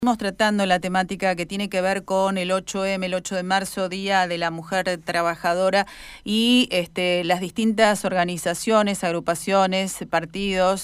Estamos tratando la temática que tiene que ver con el 8M, el 8 de marzo, Día de la Mujer Trabajadora, y las distintas organizaciones, agrupaciones, partidos,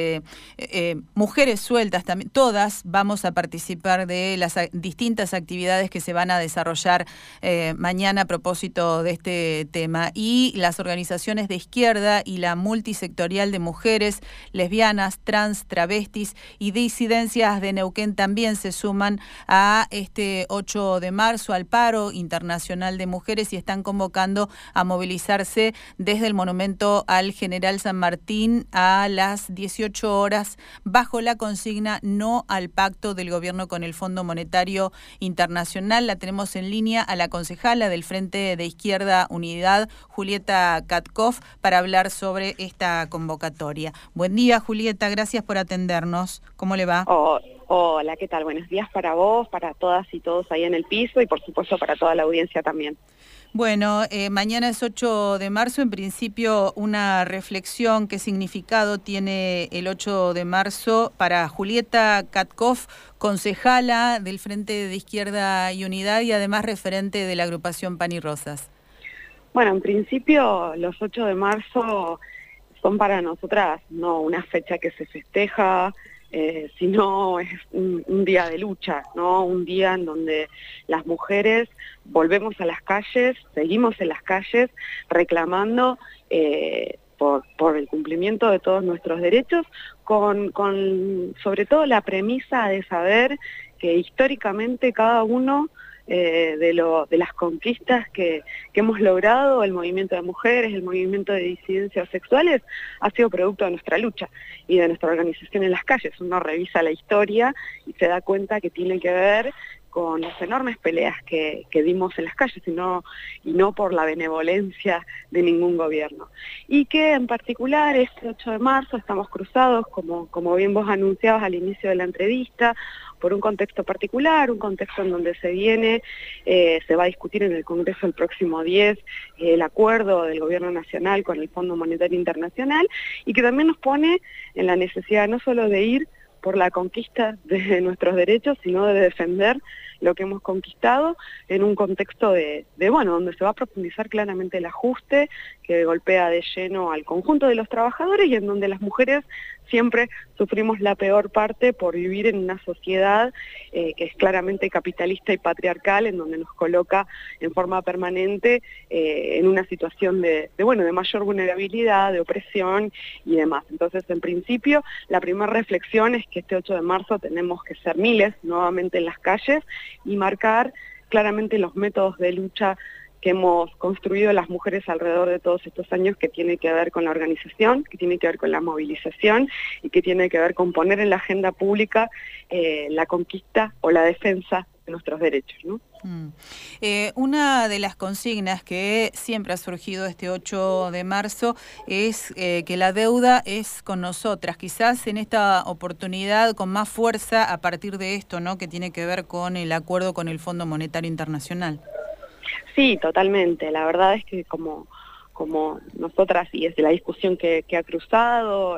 mujeres sueltas también, todas vamos a participar de las distintas actividades que se van a desarrollar mañana a propósito de este tema. Y las organizaciones de izquierda y la multisectorial de mujeres, lesbianas, trans, travestis y disidencias de Neuquén también se suman a este 8 de marzo, al paro internacional de mujeres, y están convocando a movilizarse desde el monumento al General San Martín a las 18 horas bajo la consigna "No al pacto del gobierno con el Fondo Monetario Internacional". La tenemos en línea a la concejala del Frente de Izquierda Unidad, Julieta Katkoff, para hablar sobre esta convocatoria. Buen día, Julieta, gracias por atendernos. ¿Cómo le va? Hola, ¿qué tal? Buenos días para vos, para todas y todos ahí en el piso y por supuesto para toda la audiencia también. Bueno, mañana es 8 de marzo, en principio una reflexión. ¿Qué significado tiene el 8 de marzo para Julieta Katkoff, concejala del Frente de Izquierda y Unidad y además referente de la agrupación Pan y Rosas? Bueno, en principio los 8 de marzo son para nosotras no una fecha que se festeja, sino es un día de lucha, ¿no? Un día en donde las mujeres volvemos a las calles, seguimos en las calles reclamando por el cumplimiento de todos nuestros derechos, con sobre todo la premisa de saber que históricamente cada uno de las conquistas que hemos logrado, el movimiento de mujeres, el movimiento de disidencias sexuales, ha sido producto de nuestra lucha y de nuestra organización en las calles. Uno revisa la historia y se da cuenta que tiene que ver con las enormes peleas que dimos en las calles y no por la benevolencia de ningún gobierno. Y que en particular este 8 de marzo estamos cruzados, como bien vos anunciabas al inicio de la entrevista, por un contexto particular, un contexto en donde se va a discutir en el Congreso el próximo 10 el acuerdo del Gobierno Nacional con el Fondo Monetario Internacional, y que también nos pone en la necesidad no solo de ir por la conquista de nuestros derechos, sino de defender lo que hemos conquistado en un contexto donde se va a profundizar claramente el ajuste que golpea de lleno al conjunto de los trabajadores y en donde las mujeres siempre sufrimos la peor parte por vivir en una sociedad que es claramente capitalista y patriarcal, en donde nos coloca en forma permanente en una situación de mayor vulnerabilidad, de opresión y demás. Entonces, en principio, la primera reflexión es que este 8 de marzo tenemos que ser miles nuevamente en las calles y marcar claramente los métodos de lucha que hemos construido las mujeres alrededor de todos estos años, que tiene que ver con la organización, que tiene que ver con la movilización y que tiene que ver con poner en la agenda pública la conquista o la defensa de nuestros derechos, ¿no? Una de las consignas que siempre ha surgido este 8 de marzo es que la deuda es con nosotras, quizás en esta oportunidad con más fuerza a partir de esto, ¿no?, que tiene que ver con el acuerdo con el Fondo Monetario Internacional. Sí, totalmente. La verdad es que como nosotras, y desde la discusión que ha cruzado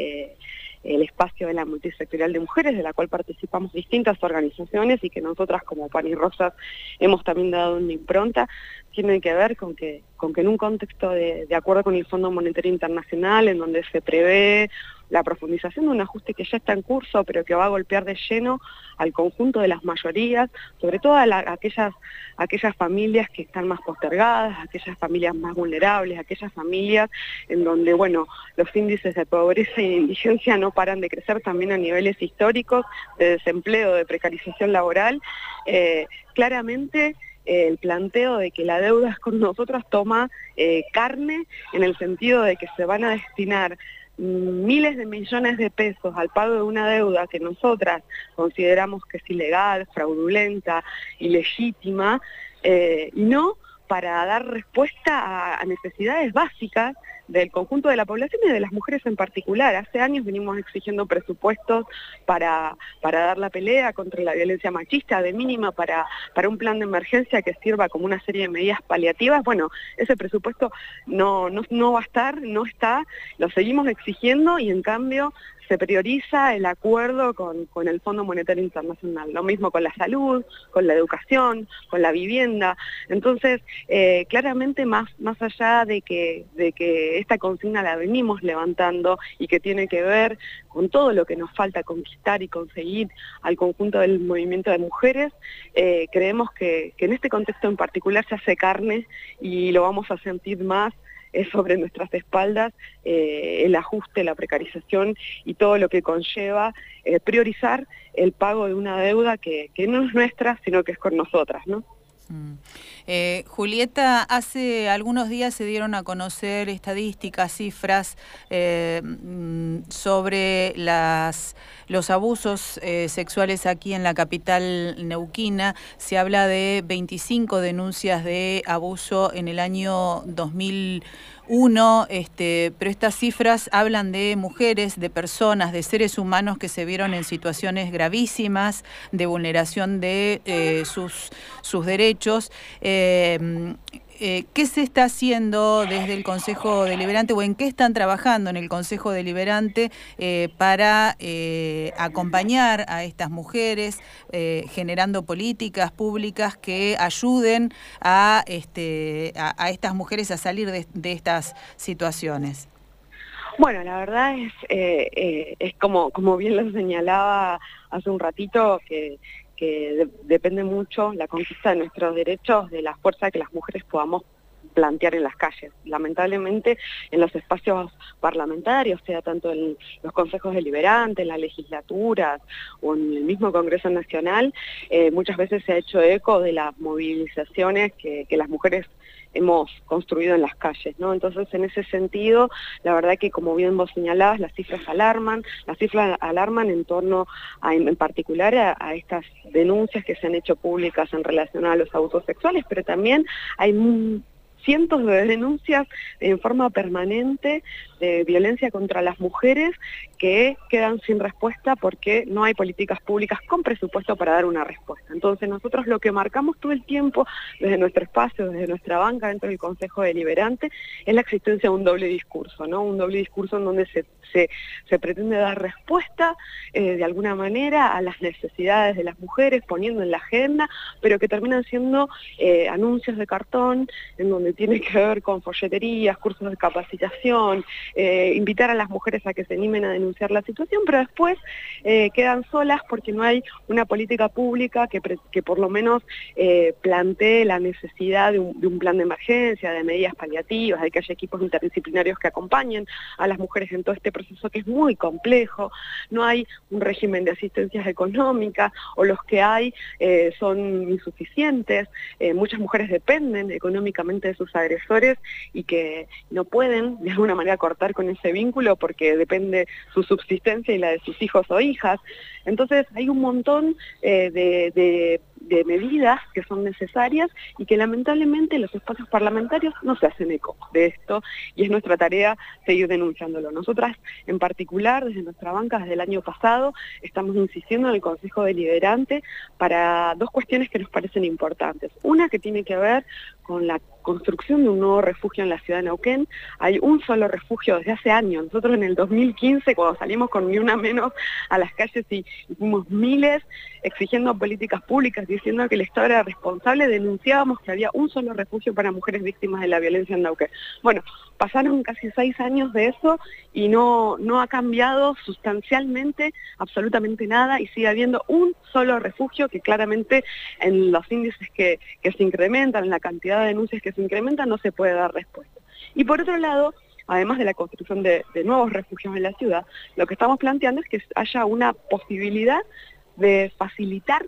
el espacio de la multisectorial de mujeres, de la cual participamos distintas organizaciones y que nosotras como Pan y Rosas hemos también dado una impronta, tiene que ver con que en un contexto de acuerdo con el Fondo Monetario Internacional, en donde se prevé la profundización de un ajuste que ya está en curso, pero que va a golpear de lleno al conjunto de las mayorías, sobre todo a aquellas familias que están más postergadas, aquellas familias más vulnerables, aquellas familias en donde, los índices de pobreza y de indigencia no paran de crecer también a niveles históricos, de desempleo, de precarización laboral. Claramente, el planteo de que la deuda es con nosotros toma carne en el sentido de que se van a destinar miles de millones de pesos al pago de una deuda que nosotras consideramos que es ilegal, fraudulenta, ilegítima, y no para dar respuesta a necesidades básicas del conjunto de la población y de las mujeres en particular. Hace años venimos exigiendo presupuestos para dar la pelea contra la violencia machista, de mínima para un plan de emergencia que sirva como una serie de medidas paliativas. Bueno, ese presupuesto no va a estar, no está, lo seguimos exigiendo y en cambio se prioriza el acuerdo con el Fondo Monetario Internacional. Lo mismo con la salud, con la educación, con la vivienda. Entonces, claramente más allá de que esta consigna la venimos levantando y que tiene que ver con todo lo que nos falta conquistar y conseguir al conjunto del movimiento de mujeres, creemos que en este contexto en particular se hace carne y lo vamos a sentir más sobre nuestras espaldas, el ajuste, la precarización y todo lo que conlleva priorizar el pago de una deuda que no es nuestra, sino que es con nosotras, ¿no? Julieta, hace algunos días se dieron a conocer estadísticas, cifras sobre los abusos sexuales aquí en la capital neuquina. Se habla de 25 denuncias de abuso en el año 2001, pero estas cifras hablan de mujeres, de personas, de seres humanos que se vieron en situaciones gravísimas de vulneración de sus derechos. ¿Qué se está haciendo desde el Consejo Deliberante o en qué están trabajando en el Consejo Deliberante para acompañar a estas mujeres, generando políticas públicas que ayuden a estas mujeres a salir de estas situaciones? Bueno, la verdad es como bien lo señalaba hace un ratito, que depende mucho la conquista de nuestros derechos de la fuerza que las mujeres podamos plantear en las calles. Lamentablemente en los espacios parlamentarios, sea tanto en los consejos deliberantes, en las legislaturas o en el mismo Congreso Nacional, muchas veces se ha hecho eco de las movilizaciones que las mujeres hemos construido en las calles, ¿no? Entonces, en ese sentido, la verdad que, como bien vos señalabas, las cifras alarman en torno en particular a estas denuncias que se han hecho públicas en relación a los abusos sexuales, pero también hay cientos de denuncias en forma permanente de violencia contra las mujeres que quedan sin respuesta porque no hay políticas públicas con presupuesto para dar una respuesta. Entonces nosotros lo que marcamos todo el tiempo desde nuestro espacio, desde nuestra banca dentro del Consejo Deliberante, es la existencia de un doble discurso, ¿no? Un doble discurso en donde se pretende dar respuesta de alguna manera a las necesidades de las mujeres, poniendo en la agenda, pero que terminan siendo anuncios de cartón, en donde tiene que ver con folleterías, cursos de capacitación, invitar a las mujeres a que se animen a denunciar la situación, pero después quedan solas porque no hay una política pública que por lo menos plantee la necesidad de un plan de emergencia, de medidas paliativas, de que haya equipos interdisciplinarios que acompañen a las mujeres en todo este proceso que es muy complejo. No hay un régimen de asistencias económicas, o los que hay son insuficientes. Muchas mujeres dependen económicamente de sus agresores y que no pueden de alguna manera cortar con ese vínculo porque depende su subsistencia y la de sus hijos o hijas. Entonces hay un montón de medidas que son necesarias y que lamentablemente los espacios parlamentarios no se hacen eco de esto, y es nuestra tarea seguir denunciándolo. Nosotras en particular, desde nuestra banca, desde el año pasado, estamos insistiendo en el Consejo Deliberante para dos cuestiones que nos parecen importantes. Una que tiene que ver con la construcción de un nuevo refugio en la ciudad de Neuquén. Hay un solo refugio desde hace años. Nosotros en el 2015, cuando salimos con Ni Una Menos a las calles y fuimos miles exigiendo políticas públicas, diciendo que el Estado era responsable, denunciábamos que había un solo refugio para mujeres víctimas de la violencia en Neuquén. Bueno, pasaron casi 6 años de eso y no ha cambiado sustancialmente absolutamente nada, y sigue habiendo un solo refugio que claramente en los índices que se incrementan, en la cantidad de denuncias que se incrementan, no se puede dar respuesta. Y por otro lado, además de la construcción de nuevos refugios en la ciudad, lo que estamos planteando es que haya una posibilidad de facilitar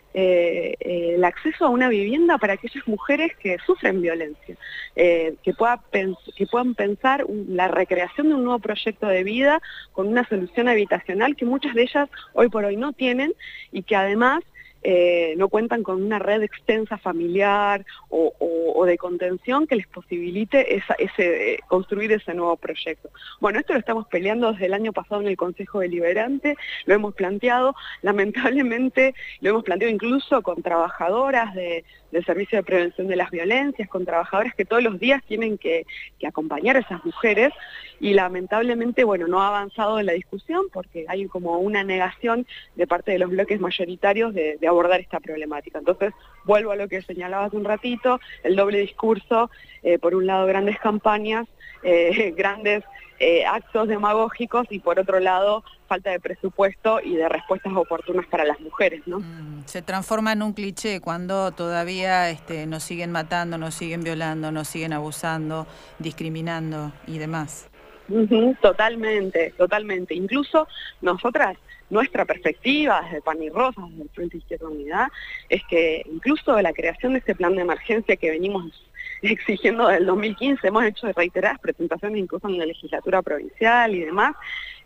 el acceso a una vivienda para aquellas mujeres que sufren violencia, que puedan pensar la recreación de un nuevo proyecto de vida con una solución habitacional que muchas de ellas hoy por hoy no tienen, y que además no cuentan con una red extensa familiar o de contención que les posibilite construir ese nuevo proyecto. Bueno, esto lo estamos peleando desde el año pasado en el Consejo Deliberante, lo hemos planteado, lamentablemente lo hemos planteado incluso con trabajadoras de del Servicio de Prevención de las Violencias, con trabajadoras que todos los días tienen que acompañar a esas mujeres, y lamentablemente, bueno, no ha avanzado en la discusión porque hay como una negación de parte de los bloques mayoritarios de abordar esta problemática. Entonces, vuelvo a lo que señalaba hace un ratito, el doble discurso, por un lado grandes campañas, grandes actos demagógicos, y por otro lado falta de presupuesto y de respuestas oportunas para las mujeres, ¿no? Se transforma en un cliché cuando todavía nos siguen matando, nos siguen violando, nos siguen abusando, discriminando y demás. Totalmente, totalmente. Incluso nosotras, nuestra perspectiva desde Pan y Rosas, desde el Frente Izquierda Unidad, es que incluso la creación de este plan de emergencia que venimos exigiendo desde el 2015, hemos hecho reiteradas presentaciones incluso en la legislatura provincial y demás,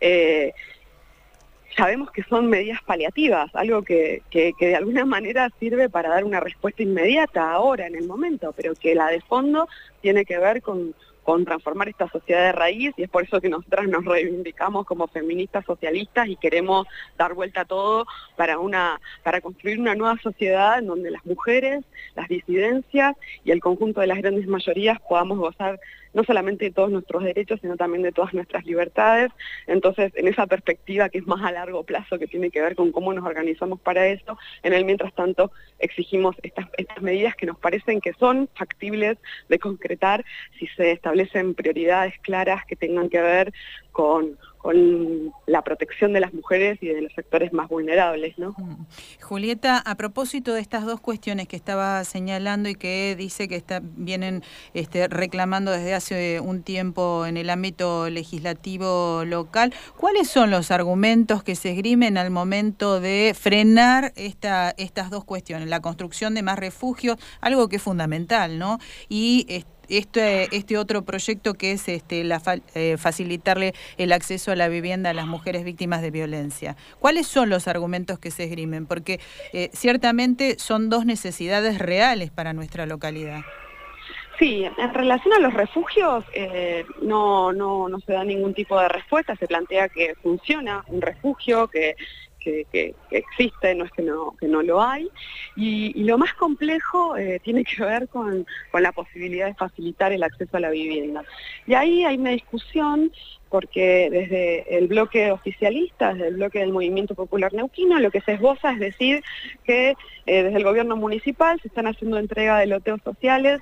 sabemos que son medidas paliativas, algo que de alguna manera sirve para dar una respuesta inmediata ahora, en el momento, pero que la de fondo tiene que ver con transformar esta sociedad de raíz, y es por eso que nosotras nos reivindicamos como feministas socialistas y queremos dar vuelta a todo para construir una nueva sociedad en donde las mujeres, las disidencias y el conjunto de las grandes mayorías podamos gozar no solamente de todos nuestros derechos, sino también de todas nuestras libertades. Entonces, en esa perspectiva que es más a largo plazo, que tiene que ver con cómo nos organizamos para eso, en el mientras tanto exigimos estas medidas que nos parecen que son factibles de concretar si se establecen prioridades claras que tengan que ver con la protección de las mujeres y de los sectores más vulnerables, ¿no? Julieta, a propósito de estas dos cuestiones que estaba señalando y que dice que vienen reclamando desde hace un tiempo en el ámbito legislativo local, ¿cuáles son los argumentos que se esgrimen al momento de frenar estas dos cuestiones? La construcción de más refugios, algo que es fundamental, ¿no? Y este otro proyecto que es facilitarle el acceso a la vivienda a las mujeres víctimas de violencia. ¿Cuáles son los argumentos que se esgrimen? Porque ciertamente son dos necesidades reales para nuestra localidad. Sí, en relación a los refugios no se da ningún tipo de respuesta, se plantea que funciona un refugio, que existe, no es que no lo hay, y lo más complejo tiene que ver con la posibilidad de facilitar el acceso a la vivienda. Y ahí hay una discusión porque desde el bloque oficialista, desde el bloque del Movimiento Popular Neuquino, lo que se esboza es decir que desde el gobierno municipal se están haciendo entrega de loteos sociales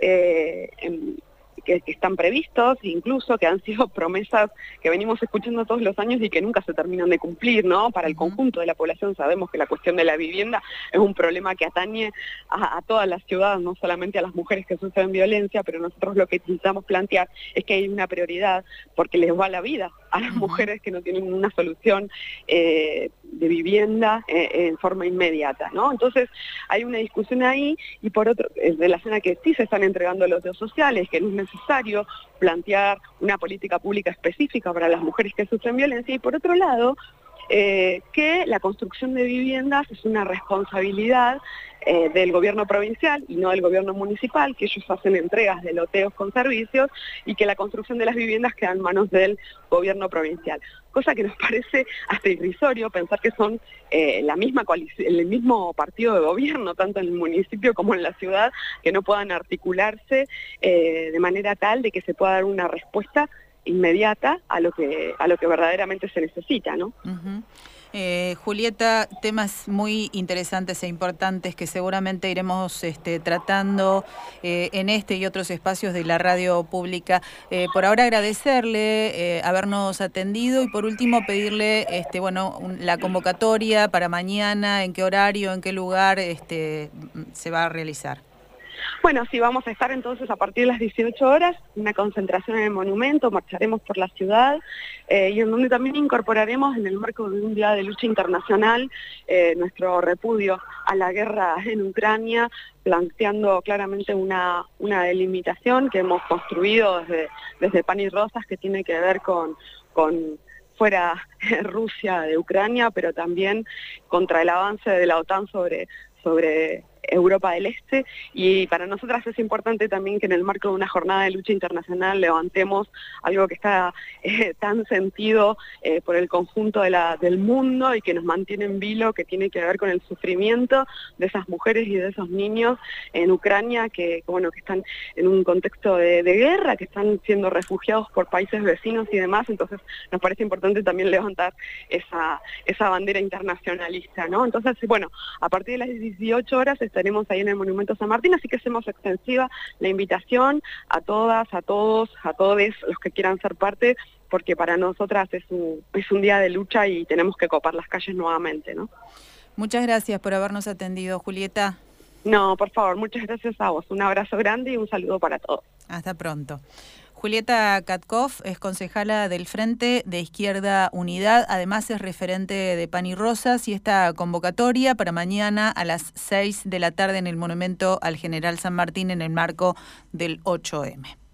que están previstos, incluso que han sido promesas que venimos escuchando todos los años y que nunca se terminan de cumplir, ¿no? Para el conjunto de la población sabemos que la cuestión de la vivienda es un problema que atañe a todas las ciudades, no solamente a las mujeres que sufren violencia, pero nosotros lo que intentamos plantear es que hay una prioridad porque les va la vida a las mujeres que no tienen una solución de vivienda en forma inmediata, ¿no? Entonces hay una discusión ahí, y por otro, en relación a que sí se están entregando los loteos sociales, que no es necesario plantear una política pública específica para las mujeres que sufren violencia, y por otro lado, que la construcción de viviendas es una responsabilidad del gobierno provincial y no del gobierno municipal, que ellos hacen entregas de loteos con servicios, y que la construcción de las viviendas queda en manos del gobierno provincial. Cosa que nos parece hasta irrisorio pensar que son la misma coalición, el mismo partido de gobierno, tanto en el municipio como en la ciudad, que no puedan articularse de manera tal de que se pueda dar una respuesta inmediata a lo que verdaderamente se necesita, ¿no? Julieta, temas muy interesantes e importantes que seguramente iremos tratando en este y otros espacios de la radio pública. Por ahora agradecerle habernos atendido, y por último pedirle la convocatoria para mañana, en qué horario, en qué lugar se va a realizar. Bueno, sí, vamos a estar entonces a partir de las 18 horas, una concentración en el monumento, marcharemos por la ciudad, y en donde también incorporaremos, en el marco de un día de lucha internacional, nuestro repudio a la guerra en Ucrania, planteando claramente una delimitación que hemos construido desde Pan y Rosas, que tiene que ver con fuera Rusia de Ucrania, pero también contra el avance de la OTAN sobre Europa del Este, y para nosotras es importante también que en el marco de una jornada de lucha internacional levantemos algo que está tan sentido por el conjunto del mundo y que nos mantiene en vilo, que tiene que ver con el sufrimiento de esas mujeres y de esos niños en Ucrania que están en un contexto de guerra, que están siendo refugiados por países vecinos y demás. Entonces nos parece importante también levantar esa bandera internacionalista, ¿no? Entonces, bueno, a partir de las 18 horas estaremos ahí en el Monumento San Martín, así que hacemos extensiva la invitación a todas, a todos, a todos los que quieran ser parte, porque para nosotras es un día de lucha y tenemos que copar las calles nuevamente, ¿no? Muchas gracias por habernos atendido, Julieta. No, por favor, muchas gracias a vos. Un abrazo grande y un saludo para todos. Hasta pronto. Julieta Katkoff es concejala del Frente de Izquierda Unidad, además es referente de Pan y Rosas, y esta convocatoria para mañana a las 6 de la tarde en el Monumento al General San Martín en el marco del 8M.